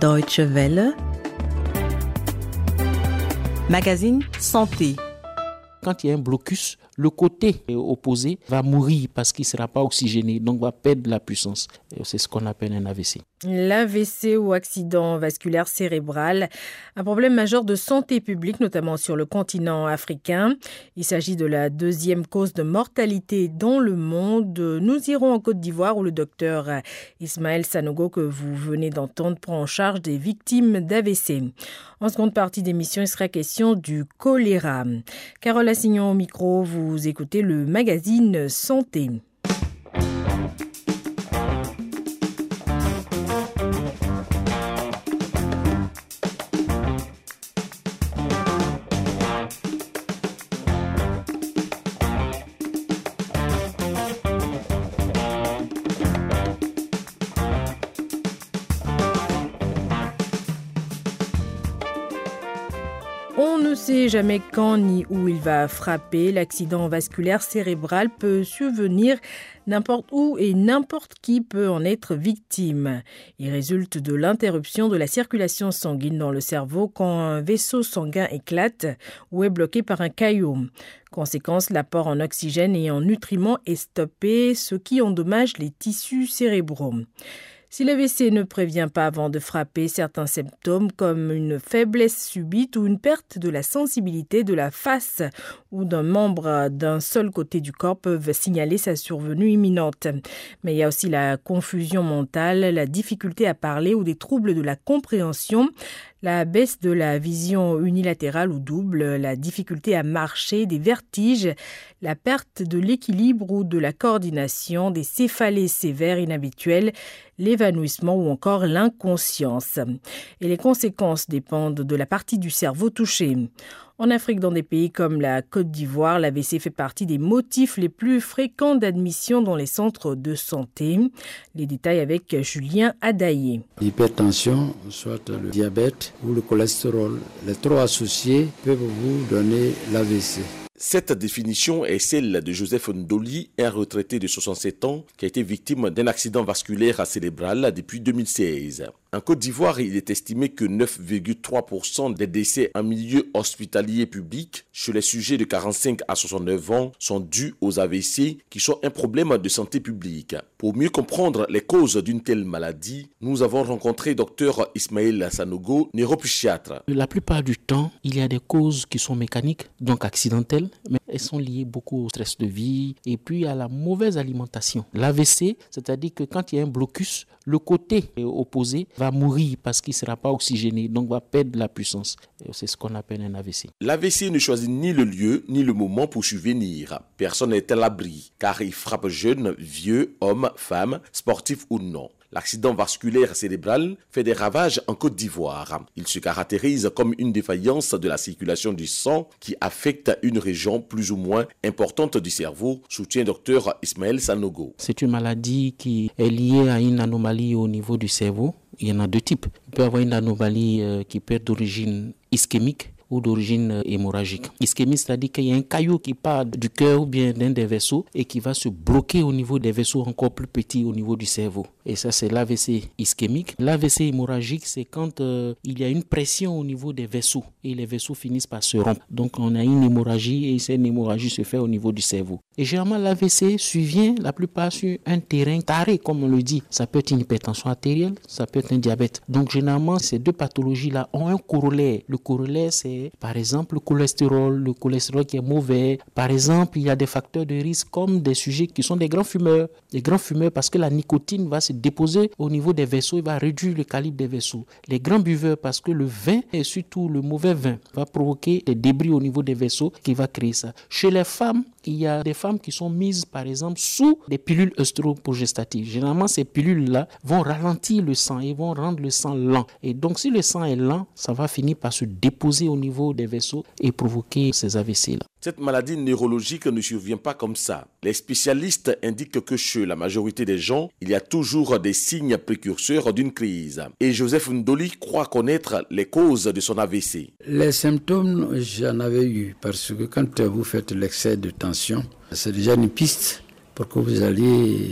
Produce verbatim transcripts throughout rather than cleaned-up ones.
Deutsche Welle, magazine Santé. Quand il y a un blocus, le côté opposé va mourir parce qu'il ne sera pas oxygéné, donc va perdre la puissance. C'est ce qu'on appelle un A V C. L'A V C ou accident vasculaire cérébral, un problème majeur de santé publique, notamment sur le continent africain. Il s'agit de la deuxième cause de mortalité dans le monde. Nous irons en Côte d'Ivoire où le docteur Ismaël Sanogo, que vous venez d'entendre, prend en charge des victimes d'A V C. En seconde partie d'émission, il sera question du choléra. Carole Assignon au micro, vous écoutez le magazine Santé. On ne sait jamais quand ni où il va frapper. L'accident vasculaire cérébral peut survenir n'importe où et n'importe qui peut en être victime. Il résulte de l'interruption de la circulation sanguine dans le cerveau quand un vaisseau sanguin éclate ou est bloqué par un caillot. Conséquence, l'apport en oxygène et en nutriments est stoppé, ce qui endommage les tissus cérébraux. Si l'A V C ne prévient pas avant de frapper, certains symptômes comme une faiblesse subite ou une perte de la sensibilité de la face ou d'un membre d'un seul côté du corps peuvent signaler sa survenue imminente. Mais il y a aussi la confusion mentale, la difficulté à parler ou des troubles de la compréhension, la baisse de la vision unilatérale ou double, la difficulté à marcher, des vertiges, la perte de l'équilibre ou de la coordination, des céphalées sévères inhabituelles, l'évanouissement ou encore l'inconscience. Et les conséquences dépendent de la partie du cerveau touchée. En Afrique, dans des pays comme la Côte d'Ivoire, l'A V C fait partie des motifs les plus fréquents d'admission dans les centres de santé. Les détails avec Julien Adaye. L'hypertension, soit le diabète ou le cholestérol, les trois associés peuvent vous donner l'A V C. Cette définition est celle de Joseph Ndoli, un retraité de soixante-sept ans qui a été victime d'un accident vasculaire cérébral depuis deux mille seize. En Côte d'Ivoire, il est estimé que neuf virgule trois pour cent des décès en milieu hospitalier public chez les sujets de quarante-cinq à soixante-neuf ans sont dus aux A V C, qui sont un problème de santé publique. Pour mieux comprendre les causes d'une telle maladie, nous avons rencontré Dr Ismaël Sanogo, neuropsychiatre. La plupart du temps, il y a des causes qui sont mécaniques, donc accidentelles, mais elles sont liées beaucoup au stress de vie et puis à la mauvaise alimentation. L'A V C, c'est-à-dire que quand il y a un blocus, le côté opposé va mourir parce qu'il ne sera pas oxygéné, donc va perdre la puissance. C'est ce qu'on appelle un A V C. L'A V C ne choisit ni le lieu ni le moment pour survenir. Personne n'est à l'abri, car il frappe jeunes, vieux, hommes, femmes, sportifs ou non. L'accident vasculaire cérébral fait des ravages en Côte d'Ivoire. Il se caractérise comme une défaillance de la circulation du sang qui affecte une région plus ou moins importante du cerveau, soutient Dr Ismaël Sanogo. C'est une maladie qui est liée à une anomalie au niveau du cerveau. Il y en a deux types. Il peut y avoir une anomalie euh, qui peut être d'origine ischémique ou d'origine hémorragique. Ischémie, c'est-à-dire qu'il y a un caillot qui part du cœur ou bien d'un des vaisseaux et qui va se bloquer au niveau des vaisseaux encore plus petits au niveau du cerveau. Et ça, c'est l'A V C ischémique. L'A V C hémorragique, c'est quand euh, il y a une pression au niveau des vaisseaux et les vaisseaux finissent par se rompre. Donc, on a une hémorragie et cette hémorragie se fait au niveau du cerveau. Et généralement, l'A V C survient la plupart sur un terrain carré, comme on le dit. Ça peut être une hypertension artérielle, ça peut être un diabète. Donc, généralement, ces deux pathologies-là ont un corollaire. Le corollaire, c'est par exemple le cholestérol, le cholestérol qui est mauvais. Par exemple, il y a des facteurs de risque comme des sujets qui sont des grands fumeurs. Des grands fumeurs parce que la nicotine va se déposer au niveau des vaisseaux et va réduire le calibre des vaisseaux. Les grands buveurs parce que le vin et surtout le mauvais vin va provoquer des débris au niveau des vaisseaux qui va créer ça. Chez les femmes, il y a des femmes qui sont mises par exemple sous des pilules œstroprogestatives. Généralement, ces pilules-là vont ralentir le sang et vont rendre le sang lent. Et donc, si le sang est lent, ça va finir par se déposer au niveau des vaisseaux et provoquer ces A V C-là. Cette maladie neurologique ne survient pas comme ça. Les spécialistes indiquent que chez la majorité des gens, il y a toujours des signes précurseurs d'une crise. Et Joseph Ndoli croit connaître les causes de son A V C. Les symptômes, j'en avais eu parce que quand vous faites l'excès de tension, c'est déjà une piste pour que vous alliez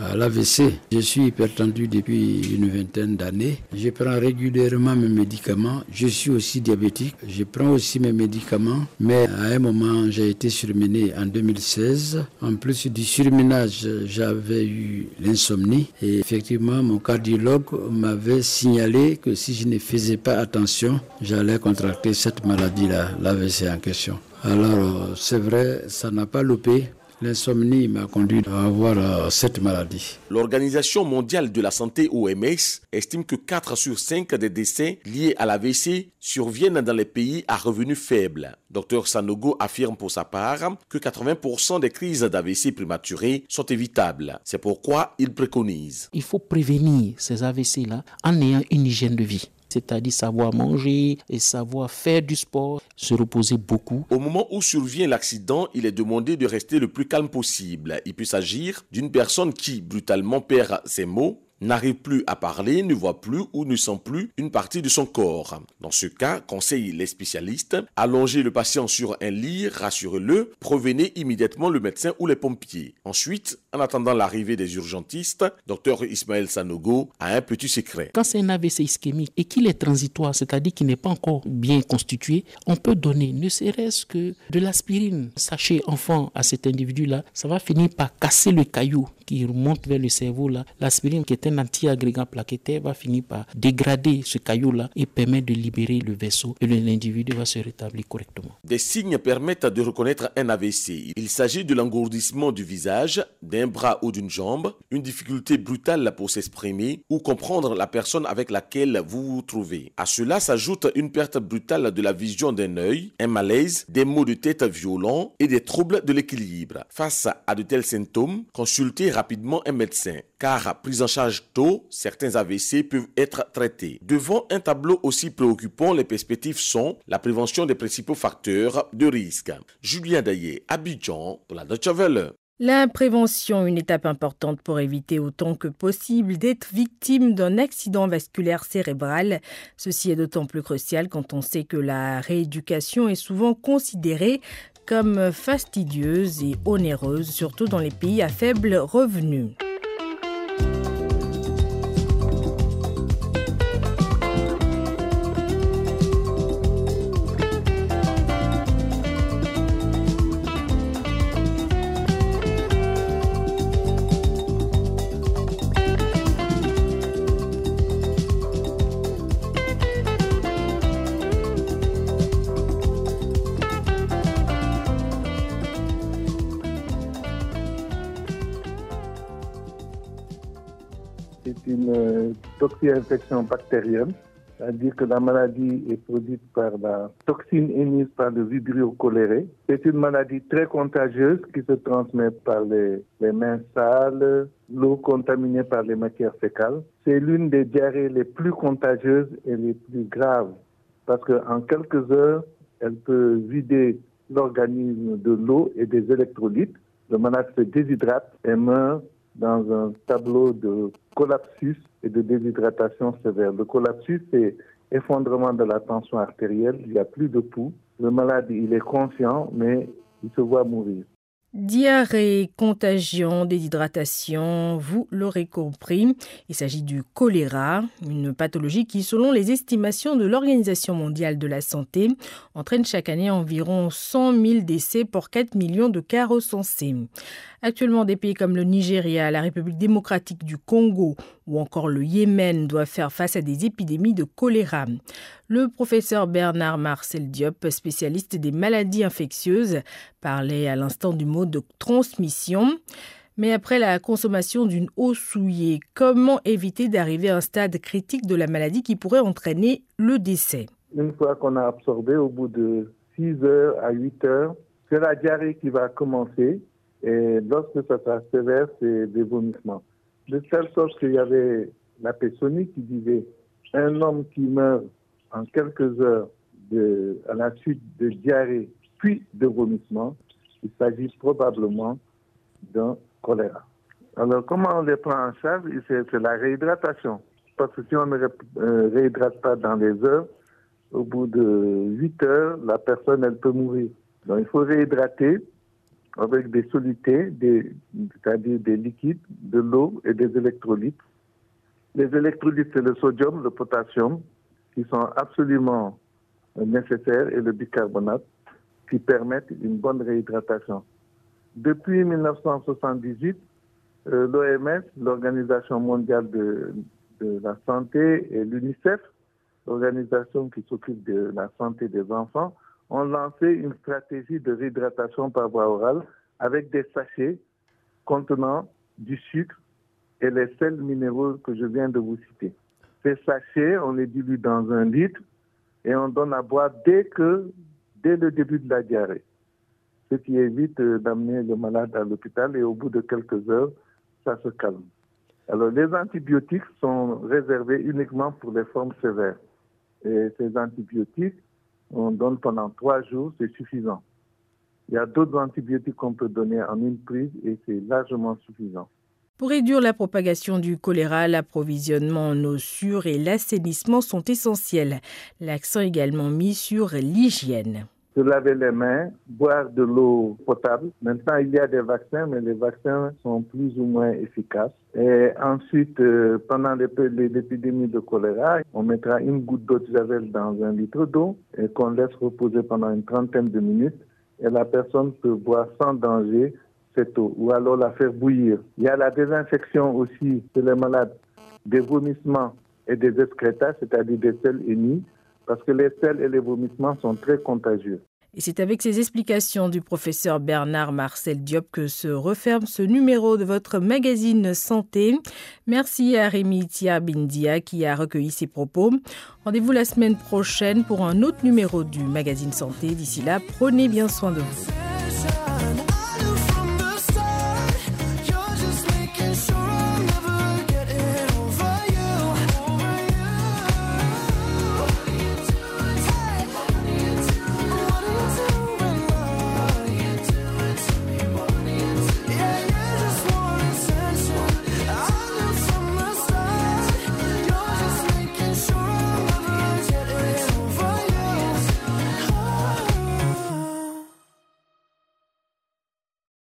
à l'A V C. Je suis hypertendu depuis une vingtaine d'années. Je prends régulièrement mes médicaments. Je suis aussi diabétique. Je prends aussi mes médicaments. Mais à un moment, j'ai été surmené en deux mille seize. En plus du surmenage, j'avais eu l'insomnie. Et effectivement, mon cardiologue m'avait signalé que si je ne faisais pas attention, j'allais contracter cette maladie-là, l'A V C en question. Alors, c'est vrai, ça n'a pas loupé. L'insomnie m'a conduit à avoir euh, cette maladie. L'Organisation mondiale de la santé O M S estime que quatre sur cinq des décès liés à l'A V C surviennent dans les pays à revenus faibles. Docteur Sanogo affirme pour sa part que quatre-vingts pour cent des crises d'A V C prématurées sont évitables. C'est pourquoi il préconise. Il faut prévenir ces A V C-là en ayant une hygiène de vie. C'est-à-dire savoir manger et savoir faire du sport, se reposer beaucoup. Au moment où survient l'accident, il est demandé de rester le plus calme possible. Il peut s'agir d'une personne qui brutalement perd ses mots, n'arrive plus à parler, ne voit plus ou ne sent plus une partie de son corps. Dans ce cas, conseillent les spécialistes, allongez le patient sur un lit, rassurez-le, prévenez immédiatement le médecin ou les pompiers. Ensuite, en attendant l'arrivée des urgentistes, Dr Ismaël Sanogo a un petit secret. Quand c'est un A V C ischémique et qu'il est transitoire, c'est-à-dire qu'il n'est pas encore bien constitué, on peut donner ne serait-ce que de l'aspirine. Sachez, enfant, à cet individu-là, ça va finir par casser le caillou qui remonte vers le cerveau là. L'aspirine, qui est un anti-agrégat plaquettaire, va finir par dégrader ce caillou-là et permettre de libérer le vaisseau et l'individu va se rétablir correctement. Des signes permettent de reconnaître un A V C. Il s'agit de l'engourdissement du visage, d'un bras ou d'une jambe, une difficulté brutale pour s'exprimer ou comprendre la personne avec laquelle vous vous trouvez. À cela s'ajoute une perte brutale de la vision d'un œil, un malaise, des maux de tête violents et des troubles de l'équilibre. Face à de tels symptômes, consultez rapidement un médecin, car pris en charge tôt, certains A V C peuvent être traités. Devant un tableau aussi préoccupant, les perspectives sont la prévention des principaux facteurs de risque. Julien Daillé, Abidjan, pour la Deutsche Welle. La prévention, une étape importante pour éviter autant que possible d'être victime d'un accident vasculaire cérébral. Ceci est d'autant plus crucial quand on sait que la rééducation est souvent considérée comme fastidieuse et onéreuse, surtout dans les pays à faible revenu. C'est une toxi-infection bactérienne, c'est-à-dire que la maladie est produite par la toxine émise par le Vibrio cholerae. C'est une maladie très contagieuse qui se transmet par les, les mains sales, l'eau contaminée par les matières fécales. C'est l'une des diarrhées les plus contagieuses et les plus graves parce qu'en quelques heures, elle peut vider l'organisme de l'eau et des électrolytes. Le malade se déshydrate et meurt dans un tableau de collapsus et de déshydratation sévère. Le collapsus, c'est effondrement de la tension artérielle, il n'y a plus de pouls. Le malade, il est conscient, mais il se voit mourir. Diarrhée, contagion, déshydratation, vous l'aurez compris, il s'agit du choléra, une pathologie qui, selon les estimations de l'Organisation mondiale de la santé, entraîne chaque année environ cent mille décès pour quatre millions de cas recensés. Actuellement, des pays comme le Nigeria, la République démocratique du Congo ou encore le Yémen doivent faire face à des épidémies de choléra. Le professeur Bernard Marcel Diop, spécialiste des maladies infectieuses, parlait à l'instant du mot de transmission. Mais après la consommation d'une eau souillée, comment éviter d'arriver à un stade critique de la maladie qui pourrait entraîner le décès? Une fois qu'on a absorbé, au bout de six heures à huit heures, c'est la diarrhée qui va commencer. Et lorsque ça sera sévère, c'est des vomissements. De telle sorte qu'il y avait la Pessonie qui disait un homme qui meurt en quelques heures de, à la suite de diarrhée puis de vomissement, il s'agit probablement d'un choléra. Alors, comment on les prend en charge? C'est, c'est la réhydratation. Parce que si on ne ré, euh, réhydrate pas dans les heures, au bout de huit heures, la personne, elle peut mourir. Donc, il faut réhydrater avec des solutés, des, c'est-à-dire des liquides, de l'eau et des électrolytes. Les électrolytes, c'est le sodium, le potassium, qui sont absolument nécessaires, et le bicarbonate, qui permettent une bonne réhydratation. Depuis mille neuf cent soixante-dix-huit, euh, l'O M S, l'Organisation mondiale de, de la santé, et l'UNICEF, l'organisation qui s'occupe de la santé des enfants, ont lancé une stratégie de réhydratation par voie orale avec des sachets contenant du sucre et les sels minéraux que je viens de vous citer. Ces sachets, on les dilue dans un litre et on donne à boire dès que, dès le début de la diarrhée, ce qui évite d'amener le malade à l'hôpital, et au bout de quelques heures, ça se calme. Alors, les antibiotiques sont réservés uniquement pour les formes sévères. Et ces antibiotiques, on donne pendant trois jours, c'est suffisant. Il y a d'autres antibiotiques qu'on peut donner en une prise et c'est largement suffisant. Pour réduire la propagation du choléra, l'approvisionnement en eau sûre et l'assainissement sont essentiels. L'accent est également mis sur l'hygiène. Se laver les mains, boire de l'eau potable. Maintenant, il y a des vaccins, mais les vaccins sont plus ou moins efficaces. Et ensuite, euh, pendant l'épidémie de choléra, on mettra une goutte d'eau de javel dans un litre d'eau et qu'on laisse reposer pendant une trentaine de minutes. Et la personne peut boire sans danger cette eau, ou alors la faire bouillir. Il y a la désinfection aussi chez les malades des vomissements et des excrétas, c'est-à-dire des selles hennies, parce que les selles et les vomissements sont très contagieux. Et c'est avec ces explications du professeur Bernard Marcel Diop que se referme ce numéro de votre magazine Santé. Merci à Rémi Tia-Bindia qui a recueilli ses propos. Rendez-vous la semaine prochaine pour un autre numéro du magazine Santé. D'ici là, prenez bien soin de vous.